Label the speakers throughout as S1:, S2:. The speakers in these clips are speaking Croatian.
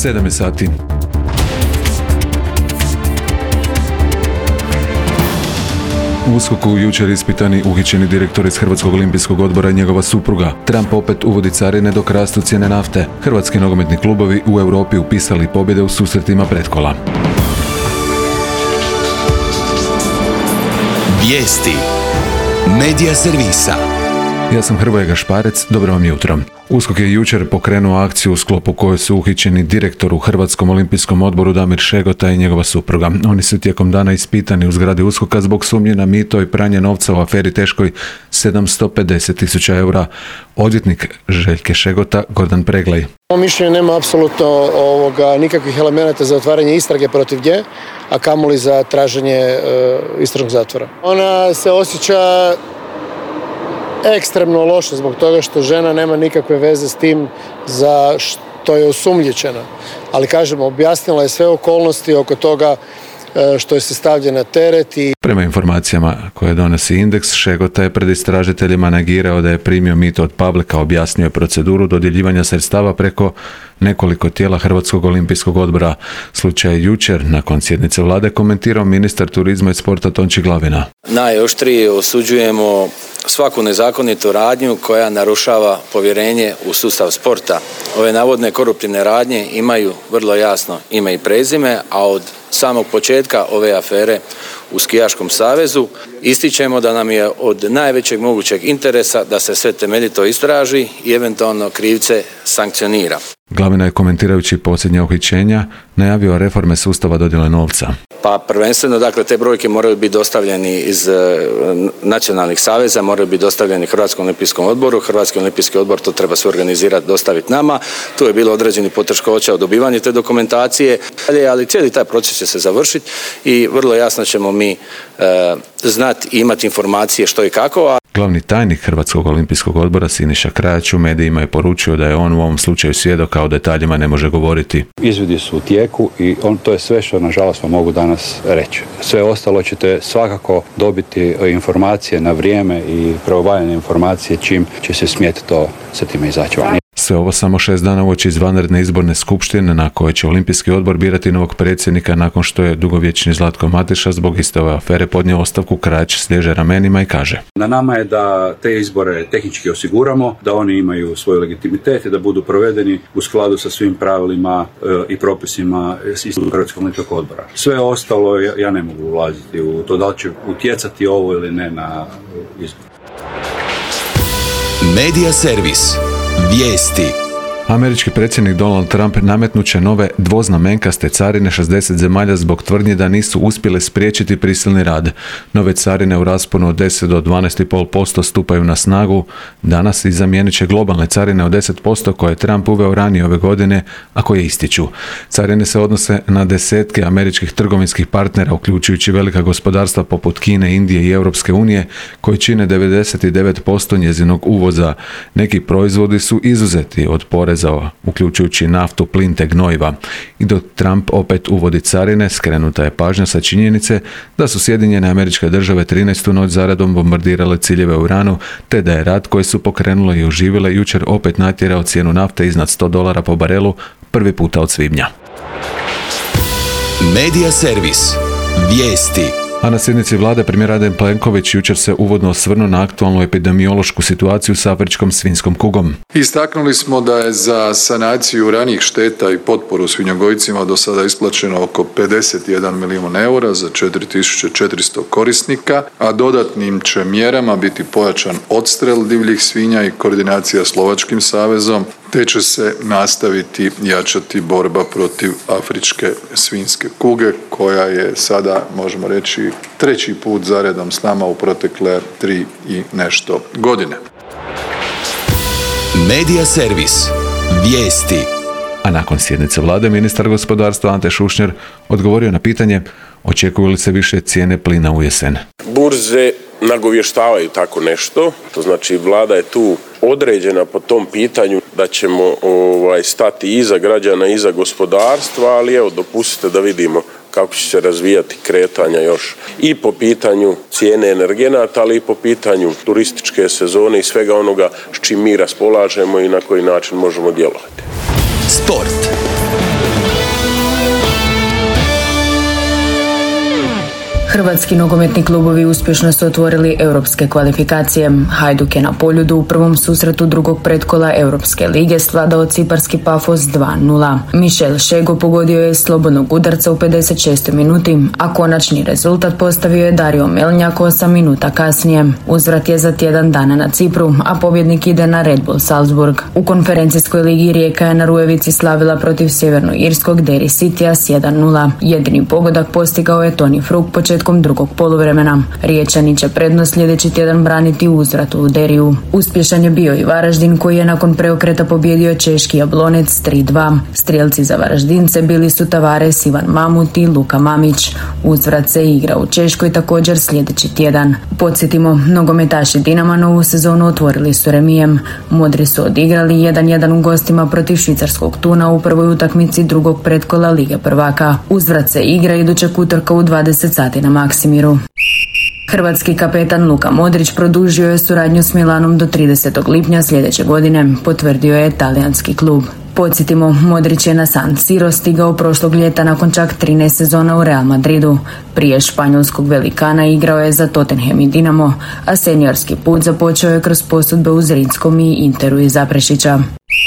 S1: 7 sati. U USKOK-u jučer ispitani uhićeni direktor iz Hrvatskog olimpijskog odbora i njegova supruga. Trump opet uvodi carine dok rastu cijene nafte. Hrvatski nogometni klubovi u Europi upisali pobjede u susretima pretkola.
S2: Vijesti Medija servisa.
S1: Ja sam Hrvoje Gašparec, dobro vam jutro. USKOK je jučer pokrenuo akciju u sklopu koje su uhićeni direktor u Hrvatskom olimpijskom odboru Damir Šegota i njegova supruga. Oni su tijekom dana ispitani u zgradi USKOK-a zbog sumnje na mito i pranje novca u aferi teškoj 750.000 eura. Odvjetnik Željke Šegota, Gordan Preglej.
S3: Po mišljenju nema apsolutno nikakvih elemenata za otvaranje istrage protiv nje, a kamoli za traženje istražnog zatvora. Ona se osjeća ekstremno loše zbog toga što žena nema nikakve veze s tim za što je osumnjičena. Ali kažemo, objasnila je sve okolnosti oko toga što je se stavlja na teret.
S1: Prema informacijama koje donosi Indeks, Šegota je pred istražiteljima negirao da je primio mito od Pavlika, objasnio je proceduru dodjeljivanja sredstava preko nekoliko tijela Hrvatskog olimpijskog odbora. Slučaj je jučer nakon sjednice vlade komentirao ministar turizma i sporta Tonči Glavina.
S4: Najoštrije osuđujemo svaku nezakonitu radnju koja narušava povjerenje u sustav sporta. Ove navodne koruptivne radnje imaju vrlo jasno ime i prezime, a od samog početka ove afere u Skijaškom savezu ističemo da nam je od najvećeg mogućeg interesa da se sve temeljito istraži i eventualno krivce sankcionira.
S1: Glavina je komentirajući posljednja uhićenja najavio reforme sustava dodjele novca.
S4: Pa prvenstveno, dakle, te brojke moraju biti dostavljeni iz nacionalnih saveza, moraju biti dostavljeni Hrvatskom olimpijskom odboru. Hrvatski olimpijski odbor to treba se organizirati, dostaviti nama. Tu je bilo određeni poteškoća u dobivanju te dokumentacije, ali cijeli taj proces će se završiti i vrlo jasno ćemo mi znati i imati informacije što i kako.
S1: Glavni tajnik Hrvatskog olimpijskog odbora Siniša Krajač u medijima je poručio da je on u ovom slučaju svjedok, a o detaljima ne može govoriti.
S5: Izvidi su u tijeku i to je sve što nažalost vam mogu danas reći. Sve ostalo ćete svakako dobiti informacije na vrijeme i pravovaljane informacije čim će se smjeti to sa time izaći van.
S1: Sve ovo samo 6 dana uoči izvanredne izborne skupštine na koje će Olimpijski odbor birati novog predsjednika nakon što je dugovječni Zlatko Mateša zbog iste ove afere podnio ostavku. Krajač sliježe ramenima i kaže:
S5: Na nama je da te izbore tehnički osiguramo, da oni imaju svoj legitimitet i da budu provedeni u skladu sa svim pravilima i propisima iz Hrvatskog olimpijskog odbora. Sve ostalo ja ne mogu ulaziti u to da li će utjecati ovo ili ne na izbor.
S2: Medija servis. Vijesti.
S1: Američki predsjednik Donald Trump nametnut će nove dvoznamenkaste carine 60 zemalja zbog tvrdnje da nisu uspjele spriječiti prisilni rad. Nove carine u rasponu od 10 do 12,5% stupaju na snagu danas i zamijenit će globalne carine od 10% koje je Trump uveo ranije ove godine, a koje ističu. Carine se odnose na desetke američkih trgovinskih partnera, uključujući velika gospodarstva poput Kine, Indije i Europske unije, koji čine 99% njezinog uvoza. Neki proizvodi su izuzeti od poreza, uključujući naftu, plin te gnojiva. I dok Trump opet uvodi carine, skrenuta je pažnja sa činjenice da su Sjedinjene Američke Države 13. noć zaredom bombardirale ciljeve u Iranu, te da je rat koji su pokrenule i oživile jučer opet natjerao cijenu nafte iznad $100 po barelu prvi puta od svibnja.
S2: Medija servis. Vijesti.
S1: A na sjednici vlade premijer Andrej Plenković jučer se uvodno osvrnuo na aktualnu epidemiološku situaciju s afričkom svinjskom kugom.
S6: Istaknuli smo da je za sanaciju ranijih šteta i potporu svinjogojcima do sada isplaćeno oko 51 milijun eura za 4400 korisnika, a dodatnim će mjerama biti pojačan odstrel divljih svinja i koordinacija s Lovačkim savezom, te će se nastaviti jačati borba protiv afričke svinjske kuge, koja je sada, možemo reći, 3. put zaredom s nama u protekle 3 i nešto godine.
S2: Medija servis. Vijesti.
S1: A nakon sjednice vlade ministar gospodarstva Ante Šušnjar odgovorio na pitanje očekuju li se više cijene plina u jesen.
S7: Burze nagovještavaju tako nešto, to znači vlada je tu određena po tom pitanju da ćemo stati iza građana, iza gospodarstva, ali evo dopustite da vidimo kako će se razvijati kretanja još i po pitanju cijene energenata, ali i po pitanju turističke sezone i svega onoga s čim mi raspolažemo i na koji način možemo djelovati.
S2: Sport.
S8: Hrvatski nogometni klubovi uspješno su otvorili europske kvalifikacije. Hajduk je na Poljudu u prvom susretu drugog pretkola Europske lige svladao ciparski Pafos 2:0. Michel Šego pogodio je slobodnog udarca u 56. minuti, a konačni rezultat postavio je Dario Melnjak 8 minuta kasnije. Uzvrat je za tjedan dana na Cipru, a pobjednik ide na Red Bull Salzburg. U konferencijskoj ligi Rijeka je na Rujevici slavila protiv sjevernoirskog Derry Citya s 1:0. Jedini pogodak postigao je Toni Fruk početkom drugog poluvremena. Riječani će prednost sljedeći tjedan braniti u uzvratu u Deriju. Uspješan je bio i Varaždin koji je nakon preokreta pobijedio češki Jablonec 3:2. Strijelci za Varaždince bili su Tavares, Ivan Mamut i Luka Mamić. Uzvrat se igra u Češkoj također sljedeći tjedan. Podsjetimo, nogometaši Dinama novu sezonu otvorili su remijem. Modri su odigrali 1:1 u gostima protiv švicarskog Tuna u prvoj utakmici drugog pretkola Lige prvaka. Uzvrat se igra idućeg utorka u 20 sati na Maksimiru. Hrvatski kapetan Luka Modrić produžio je suradnju s Milanom do 30. lipnja sljedeće godine, potvrdio je talijanski klub. Podsjetimo, Modrić je na San Siro stigao prošlog ljeta nakon čak 13 sezona u Real Madridu. Prije španjolskog velikana igrao je za Tottenham i Dinamo, a seniorski put započeo je kroz posudbe u Zrinskom i Interu iz Zaprešića.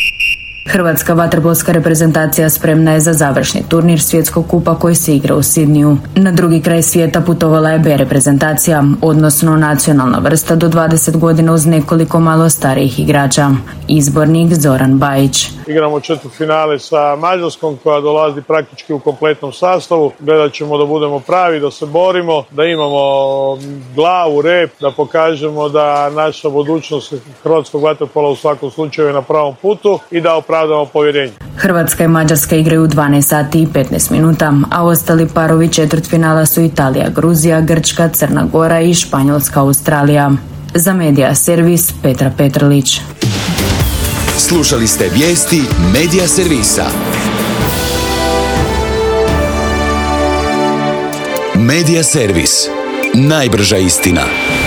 S8: Hrvatska vaterpolska reprezentacija spremna je za završni turnir svjetskog kupa koji se igra u Sidniju. Na drugi kraj svijeta putovala je B reprezentacija, odnosno nacionalna vrsta do 20 godina uz nekoliko malo starijih igrača. Izbornik Zoran Bajić.
S9: Igramo četvrtfinale sa Mađarskom koja dolazi praktički u kompletnom sastavu. Gledat ćemo da budemo pravi, da se borimo, da imamo glavu, rep, da pokažemo da naša budućnost hrvatskog vaterpola u svakom slučaju je na pravom putu i da opravdamo povjerenje.
S8: Hrvatska i Mađarska igraju u 12 sati i 15 minuta, a ostali parovi četvrtfinala su Italija, Gruzija, Grčka, Crna Gora i Španjolska, Australija. Za Medija servis Petra Petrlić.
S2: Slušali ste vijesti Medija servisa. Medija servis. Najbrža istina.